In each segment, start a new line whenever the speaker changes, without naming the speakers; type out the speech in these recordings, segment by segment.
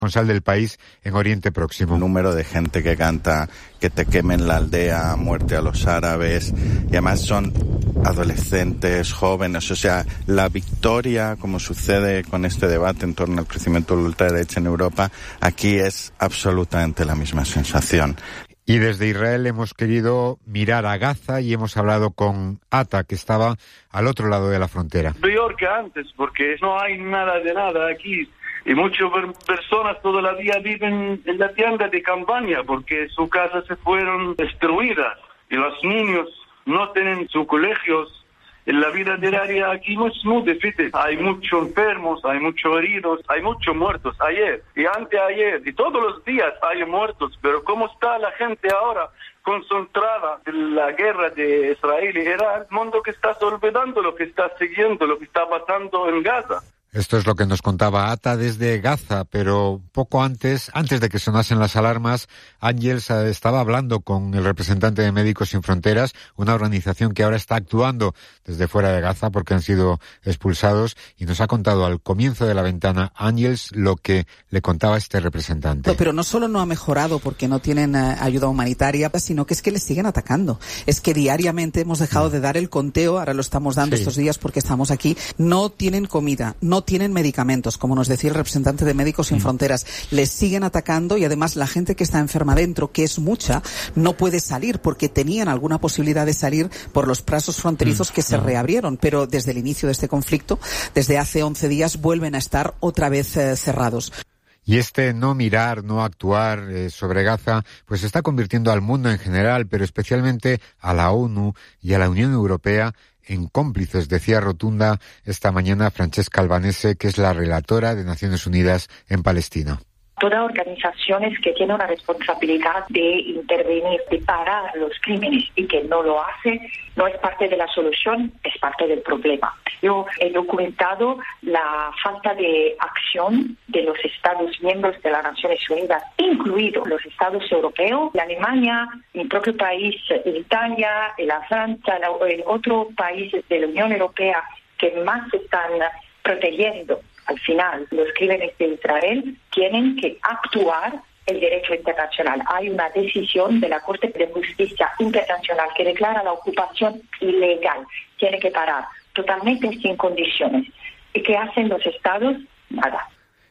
responsable del país en Oriente Próximo.
El número de gente que canta que te quemen la aldea, muerte a los árabes, y además son adolescentes, jóvenes, o sea, la victoria, como sucede con este debate en torno al crecimiento de la ultraderecha en Europa, aquí es absolutamente la misma sensación.
Y desde Israel hemos querido mirar a Gaza y hemos hablado con Ata, que estaba al otro lado de la frontera.
Peor que antes, porque no hay nada de nada aquí. Y muchas personas todavía viven en la tienda de campaña porque sus casas se fueron destruidas y los niños no tienen sus colegios. En la vida diaria aquí no es muy difícil. Hay muchos enfermos, hay muchos heridos, hay muchos muertos ayer y anteayer y todos los días hay muertos. Pero ¿cómo está la gente ahora concentrada en la guerra de Israel y Irán? El mundo que está olvidando lo que está siguiendo, lo que está pasando en Gaza.
Esto es lo que nos contaba Ata desde Gaza, pero poco antes de que sonasen las alarmas, Ángels estaba hablando con el representante de Médicos Sin Fronteras, una organización que ahora está actuando desde fuera de Gaza porque han sido expulsados, y nos ha contado al comienzo de la ventana Ángels lo que le contaba este representante.
Pero no solo no ha mejorado porque no tienen ayuda humanitaria, sino que es que les siguen atacando. Es que diariamente hemos dejado de dar el conteo, ahora lo estamos dando estos días porque estamos aquí. No tienen comida, no tienen medicamentos, como nos decía el representante de Médicos Sin Fronteras. Les siguen atacando y además la gente que está enferma dentro, que es mucha, no puede salir porque tenían alguna posibilidad de salir por los pasos fronterizos que se reabrieron, pero desde el inicio de este conflicto, desde hace 11 días, vuelven a estar otra vez cerrados.
Y este no mirar, no actuar sobre Gaza, pues se está convirtiendo al mundo en general, pero especialmente a la ONU y a la Unión Europea en cómplices, decía rotunda esta mañana Francesca Albanese, que es la relatora de Naciones Unidas en Palestina.
Todas organizaciones que tienen una responsabilidad de intervenir, de parar los crímenes y que no lo hace, no es parte de la solución, es parte del problema. Yo he documentado la falta de acción de los Estados miembros de las Naciones Unidas, incluidos los Estados europeos, la Alemania, mi propio país, Italia, la Francia, en otros países de la Unión Europea que más están protegiendo. Al final, los crímenes de Israel tienen que actuar el derecho internacional. Hay una decisión de la Corte de Justicia Internacional que declara la ocupación ilegal. Tiene que parar totalmente sin condiciones. ¿Y qué hacen los estados? Nada.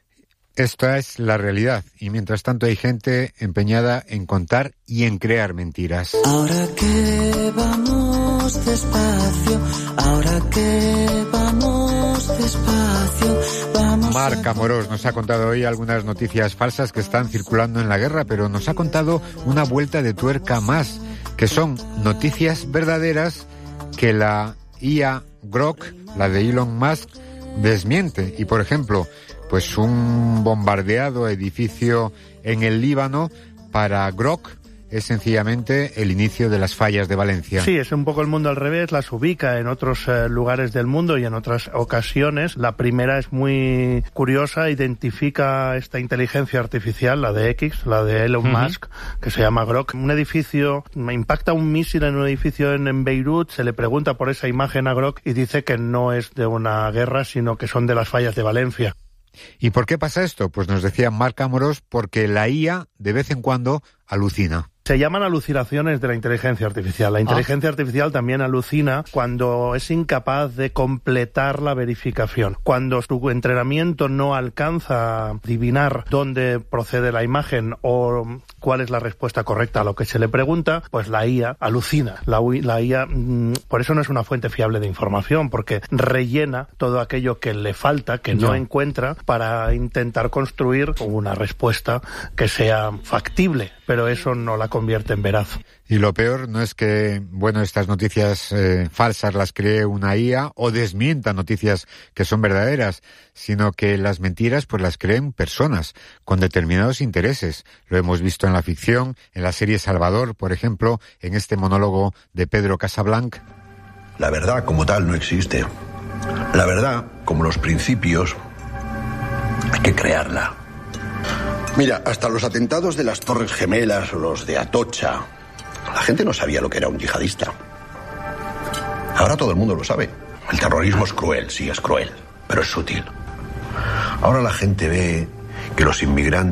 Esta es la realidad y mientras tanto hay gente empeñada en contar y en crear mentiras.
Ahora que vamos despacio, ahora que vamos despacio, vamos.
Marc Amorós nos ha contado hoy algunas noticias falsas que están circulando en la guerra, pero nos ha contado una vuelta de tuerca más, que son noticias verdaderas que la IA Grok, la de Elon Musk, desmiente. Y por ejemplo, pues un bombardeado edificio en el Líbano para Grok es sencillamente el inicio de las fallas de Valencia.
Sí, es un poco el mundo al revés, las ubica en otros lugares del mundo y en otras ocasiones. La primera es muy curiosa, identifica esta inteligencia artificial, la de X, la de Elon Musk, que se llama Grok. Un edificio, impacta un misil en un edificio en Beirut, se le pregunta por esa imagen a Grok y dice que no es de una guerra, sino que son de las fallas de Valencia.
¿Y por qué pasa esto? Pues nos decía Marc Amorós, porque la IA de vez en cuando alucina.
Se llaman alucinaciones de la inteligencia artificial. La inteligencia artificial también alucina cuando es incapaz de completar la verificación. Cuando su entrenamiento no alcanza a adivinar dónde procede la imagen o cuál es la respuesta correcta a lo que se le pregunta, pues la IA alucina. La IA, por eso no es una fuente fiable de información, porque rellena todo aquello que le falta, que no encuentra, para intentar construir una respuesta que sea factible, pero eso no la convierte en veraz.
Y lo peor no es que, estas noticias falsas las cree una IA o desmienta noticias que son verdaderas, sino que las mentiras pues las creen personas con determinados intereses. Lo hemos visto en la ficción, en la serie Salvador, por ejemplo, en este monólogo de Pedro Casablanc.
La verdad como tal no existe. La verdad, como los principios, hay que crearla. Mira, hasta los atentados de las Torres Gemelas o los de Atocha, la gente no sabía lo que era un yihadista. Ahora todo el mundo lo sabe. El terrorismo es cruel, sí, es cruel, pero es sutil. Ahora la gente ve que los inmigrantes